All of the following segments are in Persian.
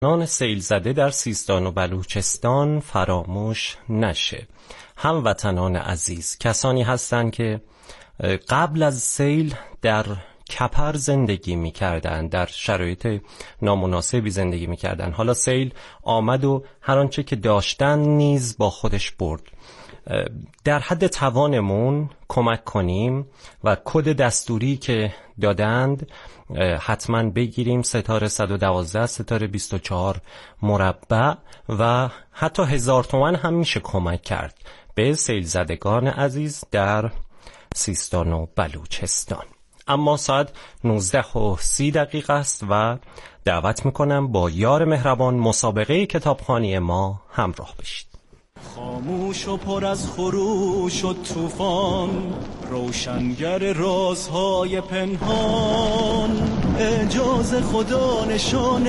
نان سیل زده در سیستان و بلوچستان فراموش نشه. هموطنان عزیز کسانی هستند که قبل از سیل در کپر زندگی می‌کردند، در شرایط نامناسبی زندگی می‌کردند. حالا سیل آمد و هر آنچه که داشتن نیز با خودش برد. در حد توانمون کمک کنیم و کد دستوری که دادند حتما بگیریم، ستاره 112 ستاره 24 مربع و حتی 1000 تومان هم میشه کمک کرد به سیل زدگان عزیز در سیستان و بلوچستان. اما ساعت 19:30 است و دعوت میکنم با یار مهربان مسابقه کتابخوانی ما همراه بشید. خاموش و پر از خروش و طوفان، روشنگر رازهای پنهان، اعجاز خدا نشان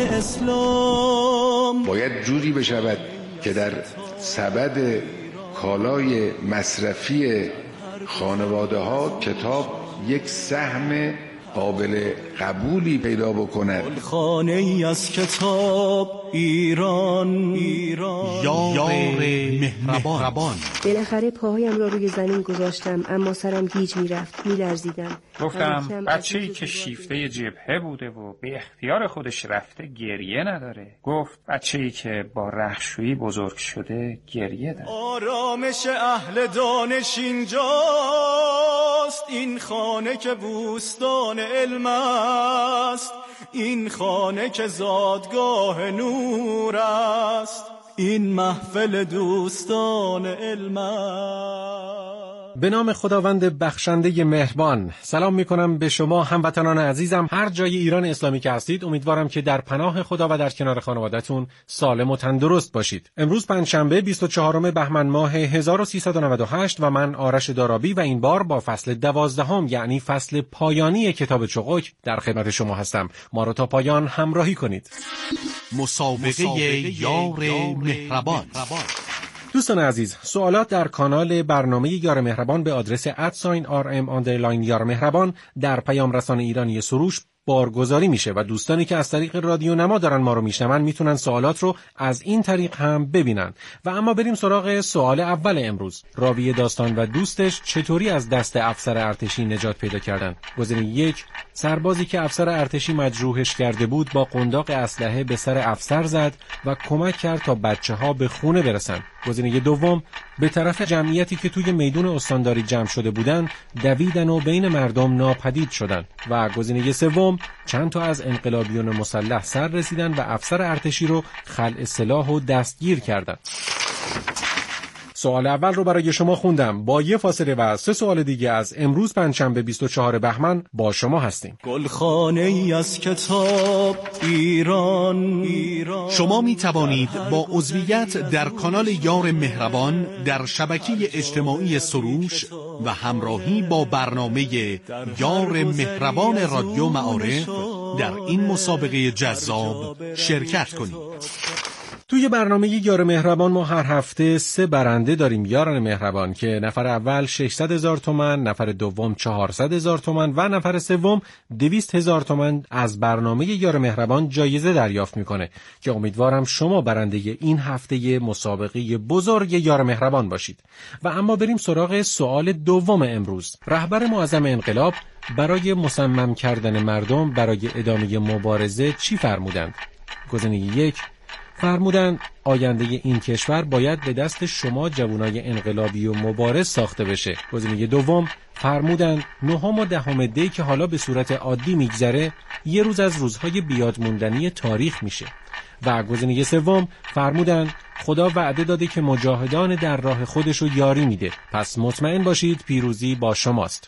اسلام. باید جوری بشود که در سبد کالای مصرفی خانواده ها کتاب یک سهم قابل قبولی پیدا بکند. خانه ای از کتاب ایران، یار مهربان. بالاخره پاهایم را روی زمین گذاشتم، اما سرم گیج میرفت، میلرزیدم. گفتم بچه‌ای که شیفته جبهه بوده و به اختیار خودش رفته گریه نداره. گفت بچه‌ای که با رختشویی بزرگ شده گریه داره. آرامش اهل دانش اینجاست، این خانه که بوستان علم است، این خانه که زادگاه نور است، این محفل دوستان علم است. به نام خداوند بخشنده مهربان سلام میکنم به شما هموطنان عزیزم هر جای ایران اسلامی که هستید. امیدوارم که در پناه خدا و در کنار خانواده‌تون سالم و تندرست باشید. امروز پنجشنبه 24 بهمن ماه 1398 و من آرش دارابی و این بار با فصل 12 یعنی فصل پایانی کتاب چغک در خدمت شما هستم. ما رو تا پایان همراهی کنید. مسابقه یار مهربان. دوستان عزیز، سوالات در کانال برنامه یار مهربان به آدرس @rm_ یار مهربان در پیام رسانه ایرانی سروش بارگذاری میشه و دوستانی که از طریق رادیو نما دارن ما رو میشنون میتونن سوالات رو از این طریق هم ببینن. و اما بریم سراغ سوال اول امروز. راوی داستان و دوستش چطوری از دست افسر ارتشی نجات پیدا کردن؟ گزینه 1، سربازی که افسر ارتشی مجروحش کرده بود با قنداق اسلحه به سر افسر زد و کمک کرد تا بچه‌ها به خونه برسن. گزینه 2، به طرف جمعیتی که توی میدون استانداری جمع شده بودن دویدن و بین مردم ناپدید شدن. و گزینه 3، چند تا از انقلابیون مسلح سر رسیدن و افسر ارتشی رو خلع سلاح و دستگیر کردن. سوال اول رو برای شما خوندم. با یه فاصله و 3 سوال دیگه از امروز پنجشنبه 24 بهمن با شما هستیم. گلخانه ای از کتاب ایران. شما می توانید با عضویت در کانال یار مهربان در شبکه اجتماعی سروش و همراهی با برنامه یار مهربان رادیو معارف در این مسابقه جذاب شرکت کنید. توی برنامه یار مهربان ما هر هفته 3 برنده داریم یاران مهربان که نفر اول 600,000 تومان، نفر دوم 400,000 تومان و نفر سوم 200,000 تومان از برنامه یار مهربان جایزه دریافت میکنه که امیدوارم شما برنده این هفته مسابقه بزرگ یار مهربان باشید. و اما بریم سراغ سوال دوم امروز. رهبر معظم انقلاب برای مصمم کردن مردم برای ادامه مبارزه چی فرمودند؟ گزینه 1، فرمودن آینده این کشور باید به دست شما جوانای انقلابی و مبارز ساخته بشه. گزینه 2، فرمودن 9 و 10 دی که حالا به صورت عادی میگذره یه روز از روزهای بیاد موندنی تاریخ میشه. و گزینه 3، فرمودن خدا وعده داده که مجاهدان در راه خودشو یاری میده، پس مطمئن باشید پیروزی با شماست.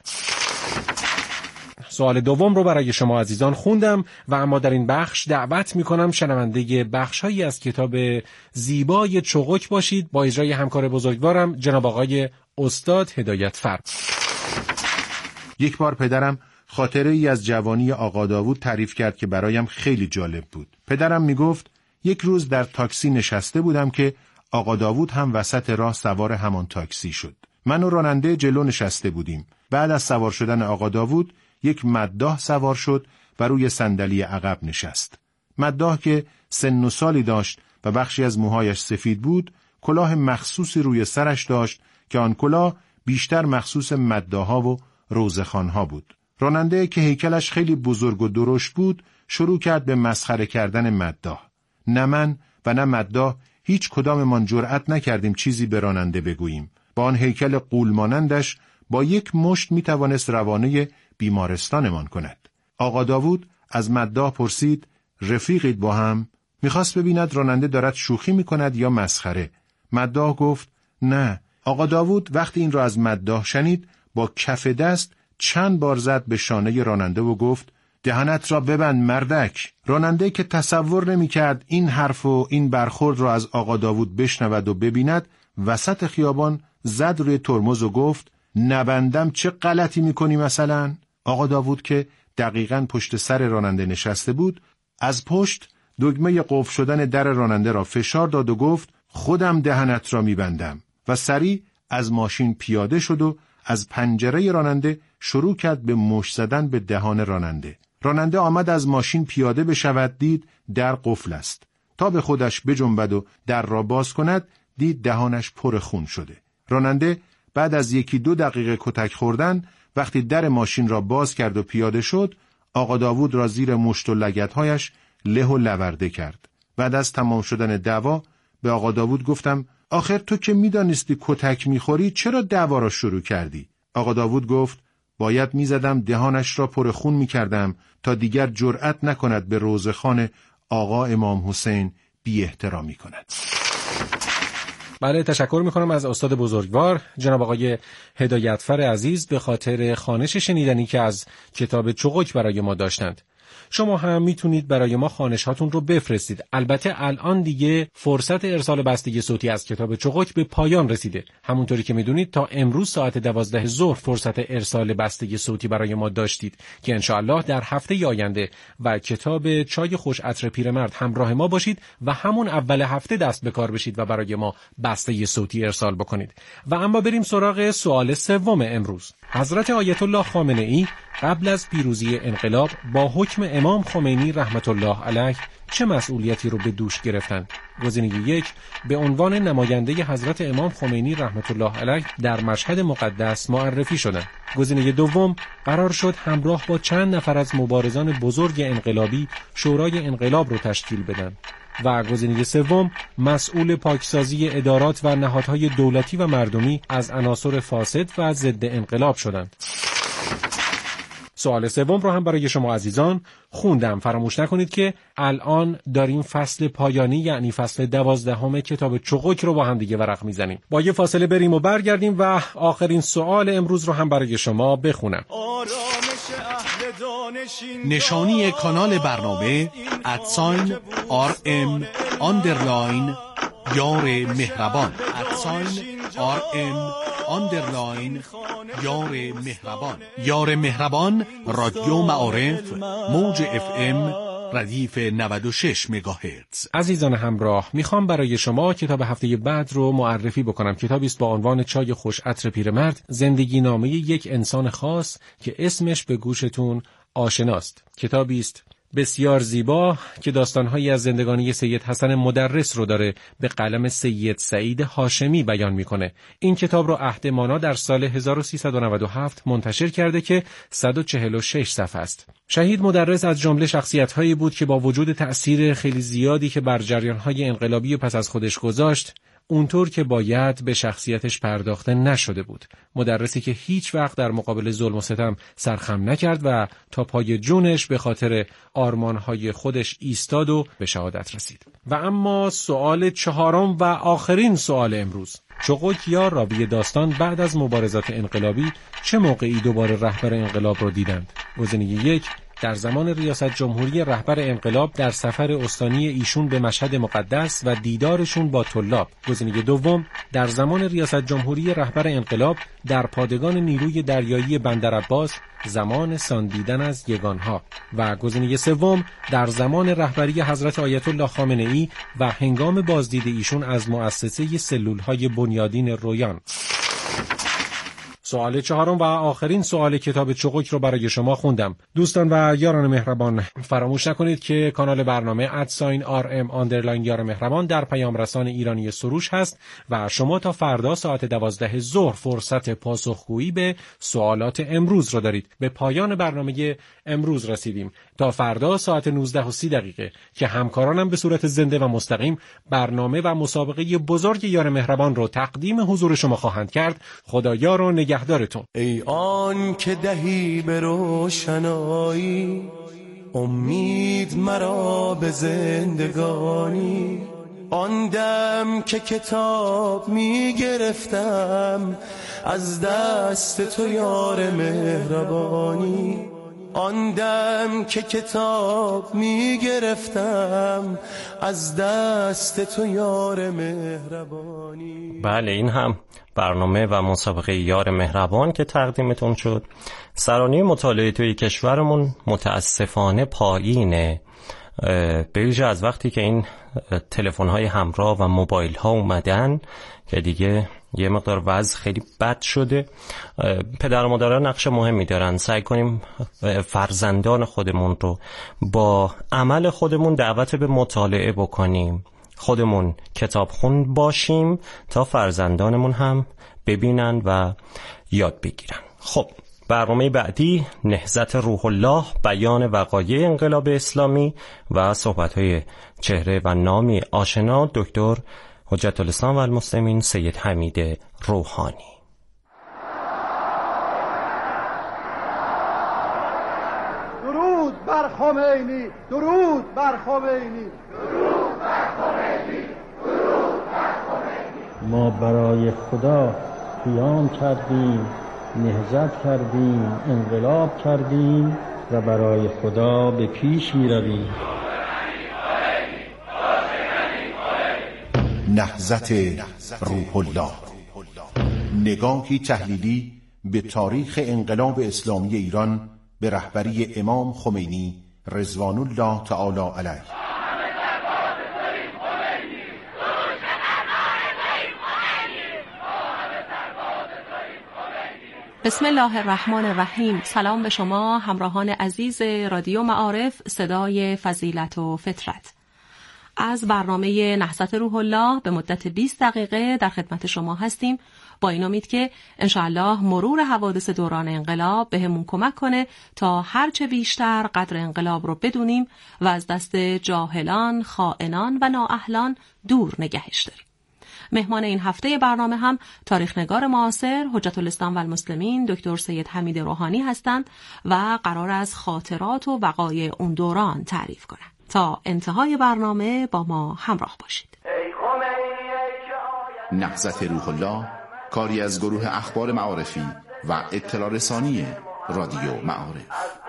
سوال دوم رو برای شما عزیزان خوندم و اما در این بخش دعوت میکنم شنونده بخش‌هایی از کتاب زیبای چغک باشید با اجرای همکار بزرگوارم جناب آقای استاد هدایتفر. یک بار پدرم خاطره ای از جوانی آقا داوود تعریف کرد که برایم خیلی جالب بود. پدرم میگفت یک روز در تاکسی نشسته بودم که آقا داوود هم وسط راه سوار همان تاکسی شد. من و راننده جلو نشسته بودیم. بعد از سوار شدن آقا داوود یک مداح سوار شد و روی صندلی عقب نشست. مداح که سن و سالی داشت و بخشی از موهایش سفید بود، کلاه مخصوصی روی سرش داشت که آن کلاه بیشتر مخصوص مداح‌ها و روزخوان‌ها بود. راننده که هیکلش خیلی بزرگ و درشت بود، شروع کرد به مسخره کردن مداح. نه من و نه مداح هیچ کداممان جرأت نکردیم چیزی به راننده بگوییم. با آن هیکل غولمانندش با یک مشت میتوانست روانه بیمارستانمان کند. آقا داوود از مداح پرسید: رفیقید با هم؟ میخواست ببیند راننده دارد شوخی میکند یا مسخره. مداح گفت: نه. آقا داوود وقتی این را از مداح شنید با کف دست چند بار زد به شانه راننده و گفت: دهنت را ببند مردک. راننده که تصور نمی‌کرد این حرف و این برخورد را از آقا داوود بشنود و ببیند، وسط خیابان زد روی ترمز و گفت: نبندم چه غلطی می‌کنی مثلا؟ آقا داوود که دقیقاً پشت سر راننده نشسته بود، از پشت دگمه قفل شدن در راننده را فشار داد و گفت: خودم دهنت را می‌بندم. و سریع از ماشین پیاده شد و از پنجره راننده شروع کرد به مشت زدن به دهان راننده. راننده آمد از ماشین پیاده بشود، دید در قفل است. تا به خودش بجنبد و در را باز کند، دید دهانش پر خون شده. راننده بعد از 1-2 دقیقه کتک خوردن، وقتی در ماشین را باز کرد و پیاده شد، آقا داوود را زیر مشت و لگدهایش له و لورده کرد. بعد از تمام شدن دعوا به آقا داوود گفتم: آخر تو که میدانستی کتک میخوری، چرا دعوا را شروع کردی؟ آقا داوود گفت: باید میزدم دهانش را پر خون میکردم تا دیگر جرأت نکند به روزخوان آقا امام حسین بی احترامی کند. بله، تشکر میکنم از استاد بزرگوار جناب آقای هدایتفر عزیز به خاطر خوانش شنیدنی که از کتاب چغک برای ما داشتند. شما هم میتونید برای ما خوانش هاتون رو بفرستید. البته الان دیگه فرصت ارسال بستگی صوتی از کتاب چغک به پایان رسیده. همونطوری که میدونید تا امروز ساعت 12 ظهر فرصت ارسال بستگی صوتی برای ما داشتید که انشاءالله در هفته آینده و کتاب چای خوش عطر پیرمرد همراه ما باشید و همون اول هفته دست به کار بشید و برای ما بستگی صوتی ارسال بکنید. و اما بریم سراغ سوال سوم امروز. حضرت آیت الله خامنه ای قبل از پیروزی انقلاب با حکم امام خمینی رحمت الله علیه چه مسئولیتی رو به دوش گرفتند؟ گزینه 1 به عنوان نماینده حضرت امام خمینی رحمت الله علیه در مشهد مقدس معرفی شدند. گزینه 2 قرار شد همراه با چند نفر از مبارزان بزرگ انقلابی شورای انقلاب رو تشکیل بدن. و گزینه 3 مسئول پاکسازی ادارات و نهادهای دولتی و مردمی از عناصر فاسد و ضد انقلاب شدند. سوال 3 رو هم برای شما عزیزان خوندم. فراموش نکنید که الان داریم فصل پایانی، یعنی فصل 12 کتاب چغک رو با هم دیگه ورق میزنیم. با یه فاصله بریم و برگردیم و آخرین سوال امروز رو هم برای شما بخونم. نشانی کانال برنامه @RM_ یار مهربان @RM_ یار مهربان. یار مهربان رادیو معارف، موج FM ردیف 96 مگاهرتز. عزیزان همراه، میخوام برای شما کتاب هفته بعد رو معرفی بکنم. کتابی است با عنوان چای خوش عطر پیرمرد، زندگی نامه یک انسان خاص که اسمش به گوشتون آشناست. کتابی است بسیار زیبا که داستان‌هایی از زندگانی سید حسن مدرس رو داره به قلم سید سعید هاشمی بیان میکنه. این کتاب رو عهد مانا در سال 1397 منتشر کرده که 146 صفحه است. شهید مدرس از جمله شخصیت‌هایی بود که با وجود تأثیر خیلی زیادی که بر جریان‌های انقلابی پس از خودش گذاشت، اونطور که باید به شخصیتش پرداخته نشده بود. مدرسی که هیچ وقت در مقابل ظلم و ستم سرخم نکرد و تا پای جونش به خاطر آرمانهای خودش ایستاد و به شهادت رسید. و اما سوال 4 و آخرین سوال امروز. چغک یا راوی داستان بعد از مبارزات انقلابی چه موقعی دوباره رهبر انقلاب رو دیدند؟ گزینه 1 در زمان ریاست جمهوری رهبر انقلاب در سفر استانی ایشون به مشهد مقدس و دیدارشون با طلاب. گزینه 2 در زمان ریاست جمهوری رهبر انقلاب در پادگان نیروی دریایی بندرعباس زمان ساندیدن از یگانها. و گزینه 3 در زمان رهبری حضرت آیت الله خامنه ای و هنگام بازدید ایشون از مؤسسه سلولهای بنیادین رویان. سوال چهارم و آخرین سوال کتاب چقوک رو برای شما خوندم. دوستان و یاران مهربان، فراموش نکنید که کانال برنامه @RM_ یار مهربان در پیام رسان ایرانی سروش هست و شما تا فردا ساعت 12 ظهر فرصت پاسخگویی به سوالات امروز رو دارید. به پایان برنامه امروز رسیدیم. تا فردا ساعت 19:30 که همکارانم به صورت زنده و مستقیم برنامه و مسابقه بزرگ یار مهربان رو تقدیم حضور شما خواهند کرد. خدایا رو نگهدارتون. ای آن که دهی به روشنایی امید مرا به زندگانی، آن دم که کتاب می گرفتم از دست تو یار مهربانی، آن دم که کتاب می گرفتم از دست تو یار مهربانی. بله، این هم برنامه و مسابقه یار مهربان که تقدیمتون شد. سرانه مطالعه توی کشورمون متاسفانه پایینه، به ویژه از وقتی که این تلفن‌های همراه و موبایل‌ها اومدن که دیگه یه مقدار وضع خیلی بد شده. پدر و مادرها نقش مهمی دارن. سعی کنیم فرزندان خودمون رو با عمل خودمون دعوت به مطالعه بکنیم، خودمون کتابخون باشیم تا فرزندانمون هم ببینن و یاد بگیرن. خب، برنامه بعدی نهضت روح الله، بیان وقایع انقلاب اسلامی و صحبت‌های چهره و نامی آشنا دکتر حجت الاسلام و المسلمین سید حمید روحانی. درود بر خمینی، درود بر خمینی، درود بر خمینی، درود بر خمینی. ما برای خدا قیام کردیم، نهضت کردیم، انقلاب کردیم و برای خدا به پیش می رویم. نهضت روح الله، نگاهی تحلیلی به تاریخ انقلاب اسلامی ایران به رهبری امام خمینی رضوان الله تعالی علیه. بسم الله الرحمن الرحیم. سلام به شما همراهان عزیز رادیو معارف، صدای فضیلت و فطرت. از برنامه نهضت روح الله به مدت 20 دقیقه در خدمت شما هستیم، با این امید که انشاءالله مرور حوادث دوران انقلاب بهمون کمک کنه تا هرچه بیشتر قدر انقلاب رو بدونیم و از دست جاهلان، خائنان و نااهلان دور نگهش داریم. مهمان این هفته برنامه هم تاریخ‌نگار معاصر حجت الاسلام و المسلمین دکتر سید حمید روحانی هستند و قرار از خاطرات و وقایع اون دوران تعریف کنند. تا انتهای برنامه با ما همراه باشید. نهضت روح الله، کاری از گروه اخبار معارفی و اطلاع رسانی رادیو معارف.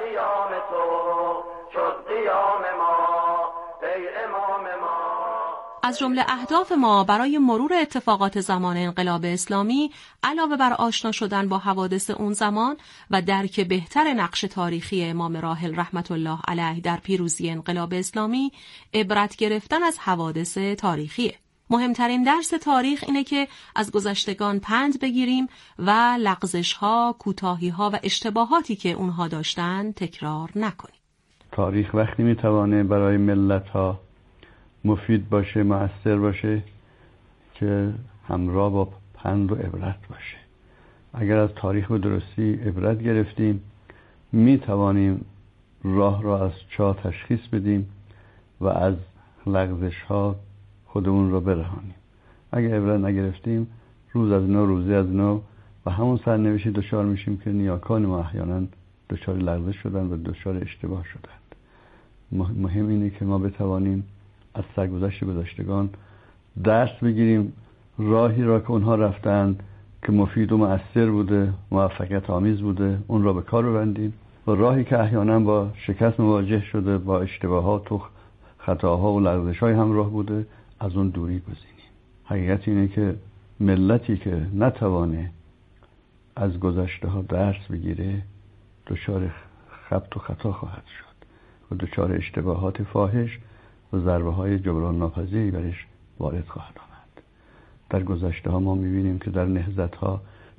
از جمله اهداف ما برای مرور اتفاقات زمان انقلاب اسلامی، علاوه بر آشنا شدن با حوادث اون زمان و درک بهتر نقش تاریخی امام راحل رحمت الله علیه در پیروزی انقلاب اسلامی، عبرت گرفتن از حوادث تاریخیه. مهمترین درس تاریخ اینه که از گذشتگان پند بگیریم و لغزش‌ها، کوتاهی‌ها و اشتباهاتی که اونها داشتن تکرار نکنیم. تاریخ وقتی میتوانه برای ملت‌ها مفید باشه، مؤثر باشه که همراه با پند و عبرت باشه. اگر از تاریخ به درستی عبرت گرفتیم، می توانیم راه را از چاه تشخیص بدیم و از لغزش ها خودمون را برهانیم. اگر عبرت نگرفتیم، روز از نو روزی از نو و همون سرنوشتی دچار میشیم که نیاکان ما احیانا دچار لغزش شدن و دچار اشتباه شدند. مهم اینه که ما بتوانیم از سرگذشت گذشتگان درس بگیریم، راهی را که اونها رفتند که مفید و مؤثر بوده، موفقیت آمیز بوده، اون را به کار ببندیم و راهی که احیانا با شکست مواجه شده، با اشتباهات و خطاها و لغزش‌های همراه بوده، از اون دوری گزینیم. حقیقت اینه که ملتی که نتوانه از گذشته ها درس بگیره دچار خبط و خطا خواهد شد و دچار اشتباهات فاحش و ضربه های جبران ناپذیری برش وارد خواهد آمد. در گذشته ها ما میبینیم که در نهضت ها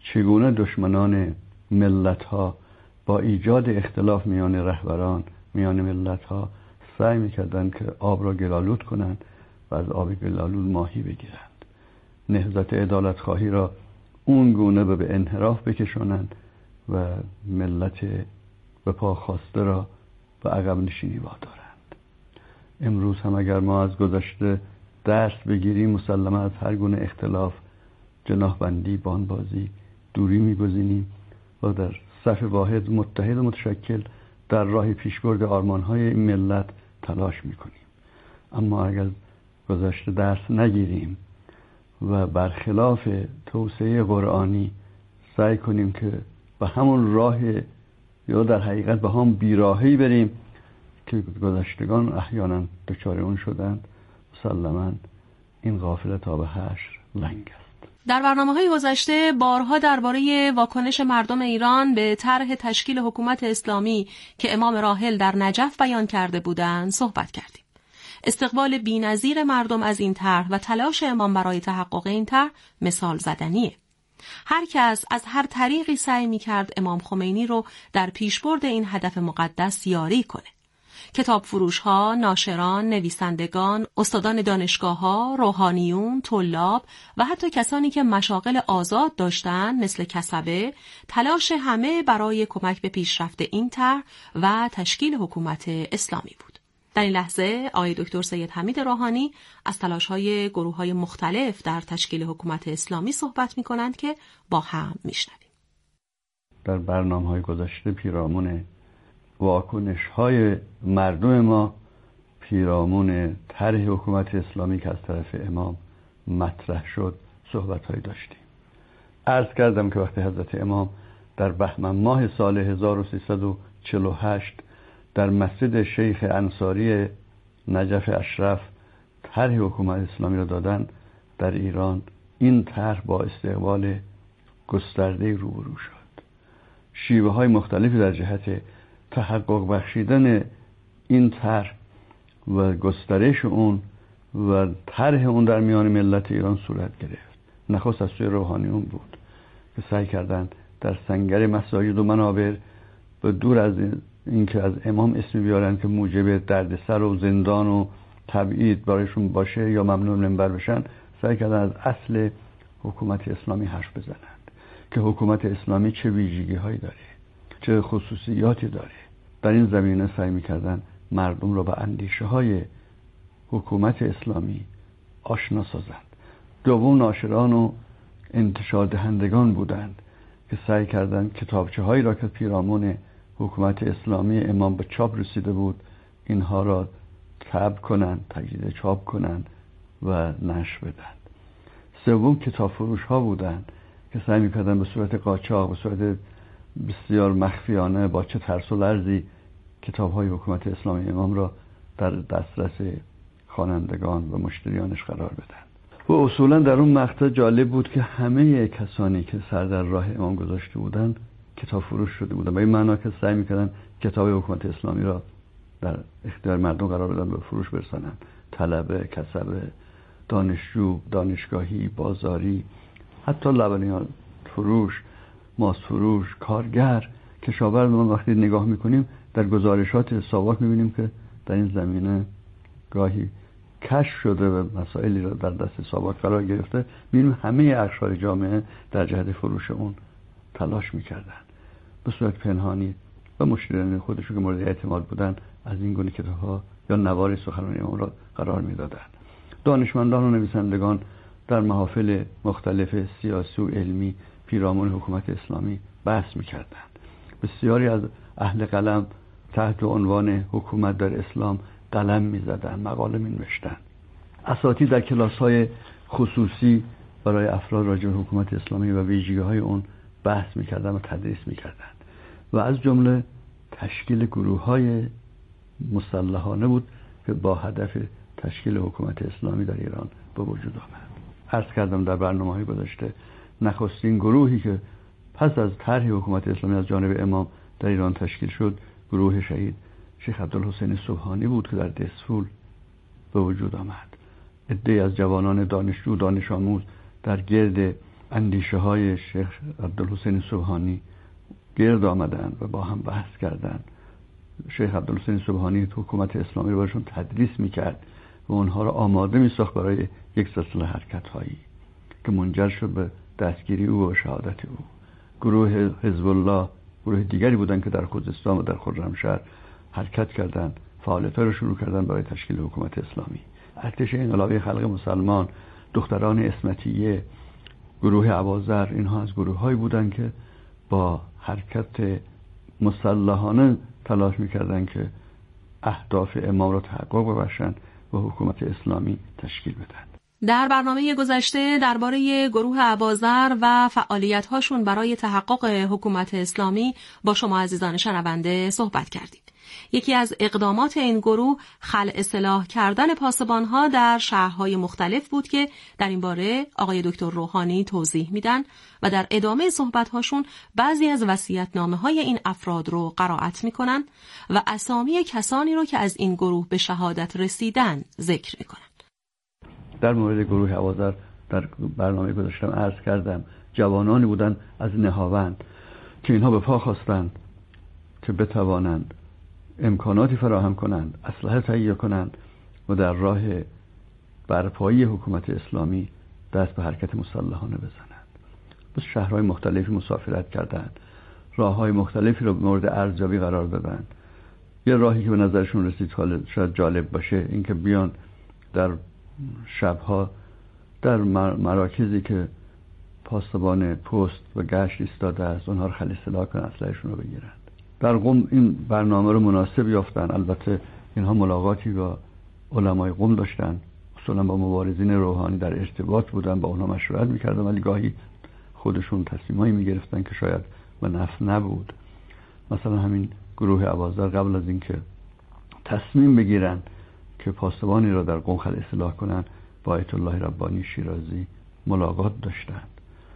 چگونه دشمنان ملت ها با ایجاد اختلاف میان رهبران میان ملت ها سعی میکردن که آب را گلالود کنند و از آب گلالود ماهی بگیرند، نهضت عدالت خواهی را اون گونه به انحراف بکشانند و ملت به پا خاسته را به عقب نشینی وادارند. امروز هم اگر ما از گذشته درس بگیریم مسلما از هر گونه اختلاف، جناحبندی، بانبازی دوری میگزینیم و در صف واحد متحد و متشکل در راه پیشبرد آرمان‌های این ملت تلاش میکنیم. اما اگر گذشته درس نگیریم و برخلاف توصیه قرآنی سعی کنیم که به همون راه یا در حقیقت به هم بیراهی بریم که گذشتگان احیانا دچار اون شدند، مسلماً این قافله تا به حشر لنگ است. در برنامه‌های گذشته بارها درباره واکنش مردم ایران به طرح تشکیل حکومت اسلامی که امام راحل در نجف بیان کرده بودند صحبت کردیم. استقبال بی‌نظیر مردم از این طرح و تلاش امام برای تحقق این طرح مثال زدنیه. هر کس از هر طریقی سعی می‌کرد امام خمینی رو در پیشبرد این هدف مقدس یاری کنه. کتاب فروش‌ها، ناشران، نویسندگان، استادان دانشگاه‌ها، روحانیون، طلاب و حتی کسانی که مشاغل آزاد داشتند مثل کسبه، تلاش همه برای کمک به پیشرفت این طرح و تشکیل حکومت اسلامی بود. در این لحظه آقای دکتر سید حمید روحانی از تلاش‌های گروه‌های مختلف در تشکیل حکومت اسلامی صحبت می‌کنند که با هم می‌شنویم. در برنامه‌های گذشته پیرامون واکنش‌های مردم ما پیرامون طرح حکومت اسلامی که از طرف امام مطرح شد صحبت‌هایی داشتیم. عرض کردم که وقتی حضرت امام در بهمن ماه سال 1348 در مسجد شیخ انصاری نجف اشرف طرح حکومت اسلامی را دادن، در ایران این طرح با استقبال گسترده روبرو شد. شیوه‌های مختلفی در جهت تحقق بخشیدن این طرح و گسترش اون و طرح اون در میان ملت ایران صورت گرفت. نخست از سوی روحانیون بود که سعی کردند در سنگر مساجد و منابر به دور از اینکه از امام اسمی بیارن که موجب دردسر و زندان و تبعید برایشون باشه یا ممنوع منبر بشن، سعی کردن از اصل حکومت اسلامی حرف بزنند که حکومت اسلامی چه ویژگی هایی داره، چه خصوصیاتی داره. در این زمینه سعی می‌کردن مردم را به اندیشه های حکومت اسلامی آشنا سازند. دوم ناشران و انتشار دهندگان بودند که سعی کردند کتابچه هایی را که پیرامون حکومت اسلامی امام به چاپ رسیده بود اینها را طبع کنند، تجدید چاپ کنند و نشر بدند. سوم کتاب فروش ها بودند که سعی می‌کردند به صورت قاچاق، به صورت بسیار مخفیانه با چه ترس و لرزی کتاب‌های حکومت اسلامی امام را در دسترس خوانندگان و مشتریانش قرار بدن. و اصولا در اون مقطع جالب بود که همه کسانی که سر در راه امام گذاشته بودن کتاب فروش شده بودن. به این معنا که سعی می‌کردن کتاب حکومت اسلامی را در اختیار مردم قرار بدن، به فروش برسانن. طلبه، کسبه، دانشجو، دانشگاهی، بازاری، حتی لبنیات فروش، ماست فروش، کارگر، کشاورز. ما وقتی نگاه میکنیم در گزارشات ساواک میبینیم که در این زمینه گاهی کشف شده و مسائلی را در دست ساواک قرار گرفته. میبینیم همه اقشار جامعه در جهت فروش اون تلاش میکردن به صورت پنهانی و مشتریان خودشون که مورد اعتماد بودن از این گونه کتاب‌ها یا نوار سخنرانی اون را قرار میدادن. دانشمندان و نویسندگان در محافل مختلف سیاسی و علمی پیرامون حکومت اسلامی بحث میکردند. بسیاری از اهل قلم تحت عنوان حکومت در اسلام قلم میزدند، مقاله مینوشتند. اساتید در کلاس‌های خصوصی برای افراد راجع به حکومت اسلامی و ویژگی‌های اون بحث میکردند و تدریس میکردند و از جمله تشکیل گروه‌های مسلحانه بود که با هدف تشکیل حکومت اسلامی در ایران به وجود آمد. عرض کردم در برنامه‌های گذشته نخستین گروهی که پس از طرح حکومت اسلامی از جانب امام در ایران تشکیل شد گروه شهید شیخ عبدالحسین سبحانی بود که در دسفول به وجود آمد. عده‌ای از جوانان دانشجو، دانش آموز در گرد اندیشه های شیخ عبدالحسین سبحانی گرد آمدن و با هم بحث کردن. شیخ عبدالحسین سبحانی تو حکومت اسلامی رو براشون تدریس میکرد و اونها رو آماده میساخت برای یک سلسله حرکت هایی که منجر شد به دستگیری او و شهادت او. گروه حزب الله گروه دیگری بودن که در خوزستان و در خرمشهر حرکت کردن، فعالیت‌ها رو شروع کردن برای تشکیل حکومت اسلامی. ارتش انقلابی خلق مسلمان، دختران اسمتیه، گروه اباذر، اینها از گروه‌هایی بودن که با حرکت مسلحانه تلاش می‌کردن که اهداف امام را تحقق ببخشن و حکومت اسلامی تشکیل بدن. در برنامه گذشته درباره گروه اباذر و فعالیت‌هاشون برای تحقق حکومت اسلامی با شما عزیزان شنونده صحبت کردیم. یکی از اقدامات این گروه خلع سلاح کردن پاسبان‌ها در شهرهای مختلف بود که در این باره آقای دکتر روحانی توضیح میدن و در ادامه صحبت‌هاشون بعضی از وصیت‌نامه‌های این افراد رو قرائت میکنن و اسامی کسانی رو که از این گروه به شهادت رسیدن ذکر میکنن. در مورد گروه اباذر در برنامه گذاشتم عرض کردم جوانانی بودن از نهاوند که اینها به پا خواستند که بتوانند امکاناتی فراهم کنند، اسلحه تهیه کنند و در راه برپایی حکومت اسلامی دست به حرکت مسلحانه بزنند. به شهرهای مختلفی مسافرت کردند، راههای مختلفی رو مورد ارزیابی قرار دادن. یه راهی که به نظرشون رسید شاید جالب باشه اینکه بیان در شبها در مراکزی که پاسبان پست و گشت ایستاده است اونها رو خلع سلاح کنن، اسلحه‌شون رو بگیرند. در قم این برنامه رو مناسب یافتن. البته اینها ملاقاتی با علمای قم داشتن، اصولا با مبارزین روحانی در ارتباط بودن، با اونها مشورت میکردن، ولی گاهی خودشون تصمیمایی میگرفتن که شاید به نفع نبود. مثلا همین گروه اباذر قبل از اینکه تصمیم بگیرن که پاسبانی را در قم خلع سلاح کنن با آیت الله ربانی شیرازی ملاقات داشتند.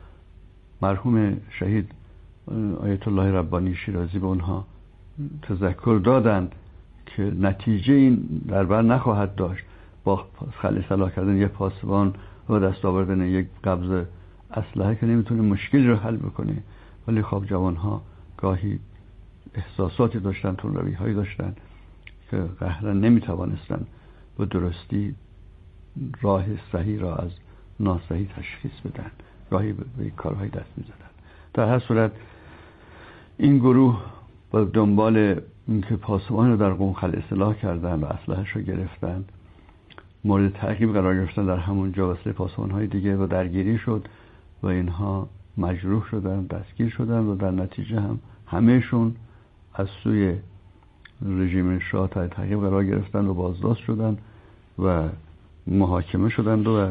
مرحوم شهید آیت الله ربانی شیرازی به اونها تذکر دادند که نتیجه این در بر نخواهد داشت با خلع سلاح کردن یک پاسبان و دست آوردن یک قبض اسلحه که نمیتونه مشکل رو حل بکنه، ولی خب جوانها گاهی احساساتی داشتن، تندروی‌هایی داشتن که قهرا نمیتوانستن به درستی راه صحیح را از ناصحیح تشخیص بدن، گاهی به کارهای دست میزدن. در هر صورت این گروه با دنبال اینکه پاسبان رو در قم خلع سلاح کردن و اسلحه‌اش رو گرفتن مورد تعقیب قرار گرفتن در همون جا واسه پاسبان‌های دیگه و درگیری شد و اینها مجروح شدن، دستگیر شدن و در نتیجه هم همهشون از سوی رژیم شاه تحت تعقیب قرار گرفتن و بازداشت شدن و محاکمه شدند و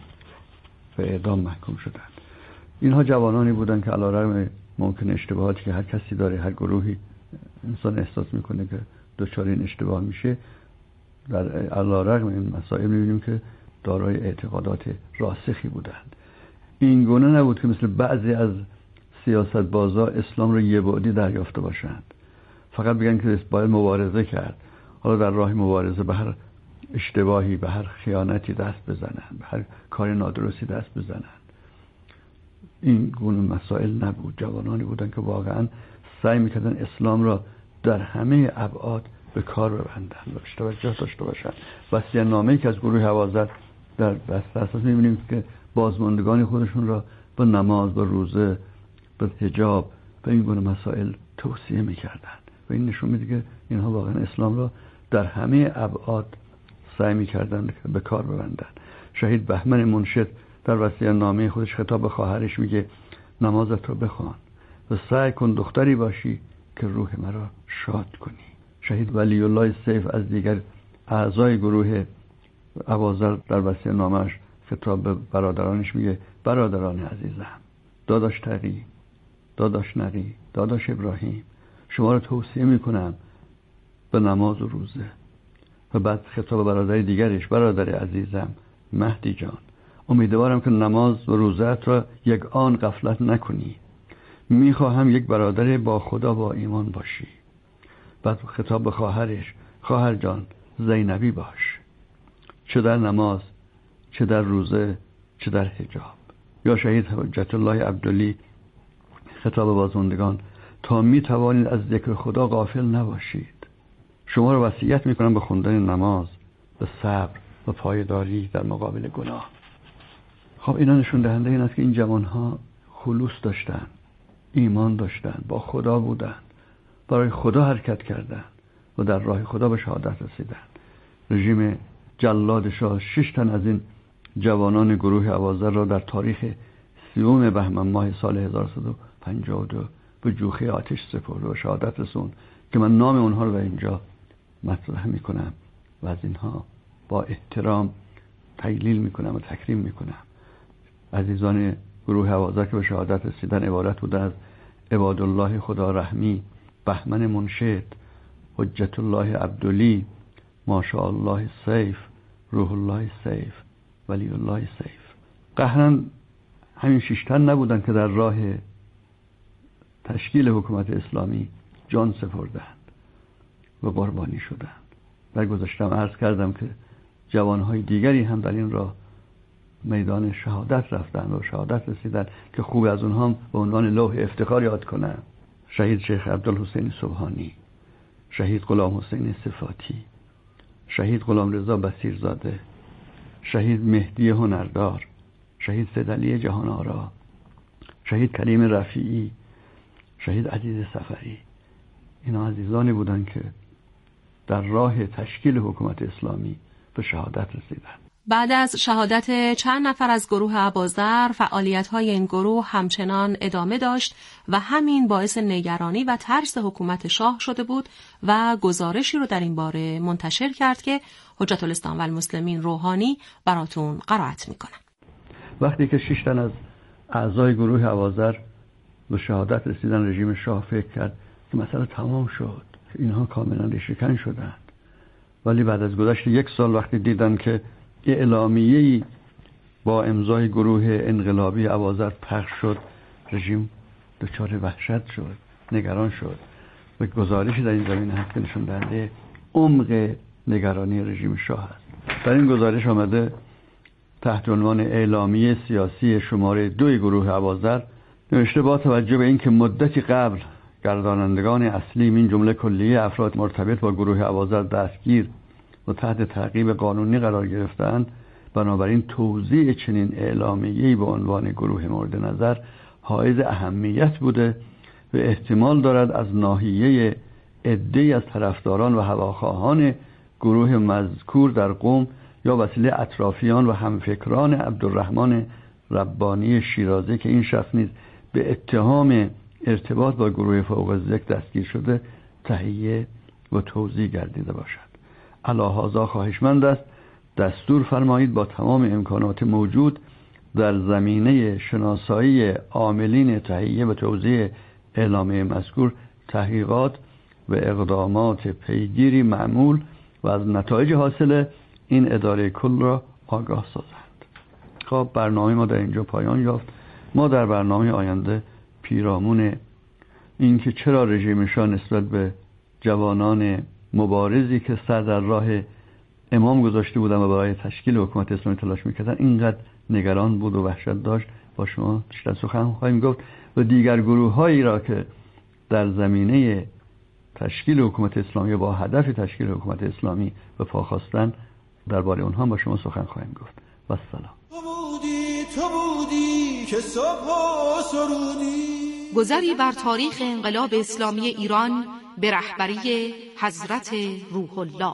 به اعدام محکوم شدند. اینها جوانانی بودند که علیرغم ممکن اشتباهاتی که هر کسی داره، هر گروهی انسان احساس میکنه که دچار این اشتباه میشه، در علیرغم این مسائل میبینیم که دارای اعتقادات راسخی بودند. این گونه نبود که مثل بعضی از سیاست‌بازا اسلام رو یه بعدی دریافته باشند، فقط بگن که باید مبارزه کرد، حالا در راه مبارزه به هر اشتباهی، به هر خیانتی دست بزنند، به هر کار نادرستی دست بزنند. این گونه مسائل نبود. جوانانی بودن که واقعا سعی میکردن اسلام را در همه ابعاد به کار ببندن و توجه داشته باشند. وصیت‌نامه‌ای که از گروه اباذر در دست اساس میبینیم که بازماندگان خودشون را به نماز، به روزه، به حجاب، به این گونه مسائل توصیه میکردن و این نشون میده که اینها واقعا اسلام را در همه ابعاد سعی میکردن که به کار ببندن. شهید بهمن منشد در وصیت‌نامه خودش خطاب به خواهرش میگه نمازت رو بخوان و سعی کن دختری باشی که روح مرا شاد کنی. شهید ولی الله سیف از دیگر اعضای گروه اباذر در وصیت‌نامه‌اش خطاب به برادرانش میگه برادران عزیزم، داداش تقی، داداش نقی، داداش ابراهیم، شما رو توصیه میکنم به نماز و روزه. و بعد خطاب به برادر دیگرش برادر عزیزم مهدی جان، امیدوارم که نماز و روزت را یک آن غفلت نکنی، میخواهم یک برادر با خدا با ایمان باشی. بعد خطاب به خواهرش خواهر جان زینبی باش، چه در نماز، چه در روزه، چه در حجاب. یا شهید حجت الله عبدلی خطاب بازماندگان تا می توانید از ذکر خدا غافل نباشید. شما را وصیت میکنم به خوندن نماز، به صبر و پایداری در مقابل گناه. خب اینا نشون دهنده این است که این جوانها خلوص داشتن، ایمان داشتن، با خدا بودن، برای خدا حرکت کردن و در راه خدا به شهادت رسیدن. رژیم جلاد شاه 6 تن از این جوانان گروه اوازر را در تاریخ 30 بهمن ماه سال 1352 به جوخه آتش سپرد و شهادت رسوند که من نام اونها رو اینجا مطرح میکنم و از اینها با احترام تجلیل میکنم و تکریم میکنم. عزیزان گروه اوازر که به شهادت رسیدن عبارت بودن از عبادالله خدا رحمی، بهمن منشد، حجت الله عبدلی، ماشاءالله سیف، روح الله سیف، ولی الله سیف. قهرن همین 6 تن نبودن که در راه تشکیل حکومت اسلامی جان سپردند و قربانی شدند. در گذشتم عرض کردم که جوانهای دیگری هم در این راه میدان شهادت رفتند و شهادت رسیدند که خوب از اونها به عنوان لوح افتخار یاد کنم. شهید شیخ عبدالحسین سبحانی، شهید غلام حسین صفاتی، شهید غلام رضا بصیرزاده، شهید مهدی هنردار، شهید سیدعلی جهان آرا، شهید کریم رفیعی، شهید عزیز سفری. اینا عزیزانی بودند که در راه تشکیل حکومت اسلامی به شهادت رسیدند. بعد از شهادت چند نفر از گروه ابازر، فعالیت‌های این گروه همچنان ادامه داشت و همین باعث نگرانی و ترس حکومت شاه شده بود و گزارشی رو در این باره منتشر کرد که حجت الاسلام و المسلمین روحانی براتون قرائت میکنه. وقتی که 6 تن از اعضای گروه ابازر به شهادت رسیدن، رژیم شاه فکر کرد که مسئله تمام شد، اینها کاملا ریشه‌کن شدند. ولی بعد از گذشت 1 سال وقتی دیدن که اعلامیه‌ای با امضای گروه انقلابی اوازر پخش شد، رژیم دچار وحشت شد، نگران شد و گزارشی در این زمینه هست که نشون دهنده عمق نگرانی رژیم شاه است. در این گزارش آمده تحت عنوان اعلامیه سیاسی شماره 2 گروه اوازر نوشته با توجه به اینکه مدتی قبل گردانندگان اصلی من جمله کلیه افراد مرتبط با گروه اوازر دستگیر و تحت تعقیب قانونی قرار گرفتند، بنابراین توزیع چنین اعلامیه‌ای به عنوان گروه مورد نظر حائز اهمیت بوده و احتمال دارد از ناحیه عده‌ای از طرفداران و هواخواهان گروه مذکور در قم یا وسیله اطرافیان و همفکران عبدالرحمن ربانی شیرازی که این شخص نیز به اتهام ارتباط با گروه فوق الذکر دستگیر شده تهیه و توزیع گردیده باشد. علی هذا خواهشمند است دستور فرمایید با تمام امکانات موجود در زمینه شناسایی عاملین تهیه و توزیع اعلامیه مذکور تحقیقات و اقدامات پیگیری معمول و از نتایج حاصل این اداره کل را آگاه سازند. خب برنامه ما در اینجا پایان یافت. ما در برنامه آینده پیرامون این که چرا رژیم شاه نسبت به جوانان مبارزی که سر در راه امام گذاشته بودن و برای تشکیل حکومت اسلامی تلاش میکردن اینقدر نگران بود و وحشت داشت با شما بیشتر سخن خواهیم گفت و دیگر گروه هایی را که در زمینه تشکیل حکومت اسلامی با هدف تشکیل حکومت اسلامی به پا خواستن درباره اونها با شما سخن خواهیم گفت. و السلام. تو بودی که صبح و سرودی. گذری بر تاریخ انقلاب اسلامی ایران به رهبری حضرت روح الله.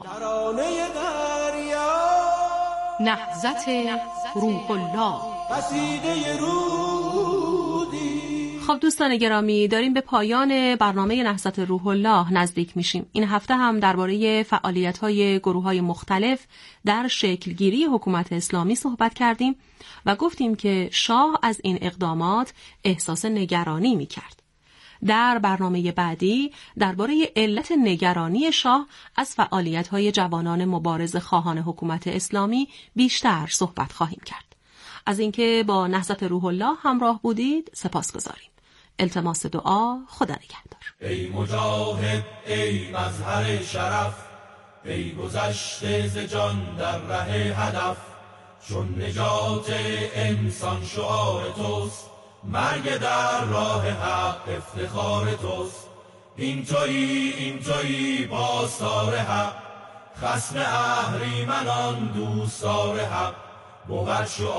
نهضت روح الله. قصیده رودی. خب دوستان گرامی، داریم به پایان برنامه نهضت روح الله نزدیک میشیم. این هفته هم درباره فعالیت‌های گروه‌های مختلف در شکلگیری حکومت اسلامی صحبت کردیم و گفتیم که شاه از این اقدامات احساس نگرانی می‌کرد. در برنامه بعدی درباره علت نگرانی شاه از فعالیت‌های جوانان مبارز خواهان حکومت اسلامی بیشتر صحبت خواهیم کرد. از اینکه با نهضت روح الله همراه بودید سپاسگزاریم. التماس دعا. خدا نگهدار. ای مجاهد، ای مظهر شرف، ای گذشته ز جان در ره هدف، چون نجات انسان شعار توست، مرگ در راه حق افتخار توست. این تویی پاسدار حق، خصم اهریمنان دوستدار حق. بود شعار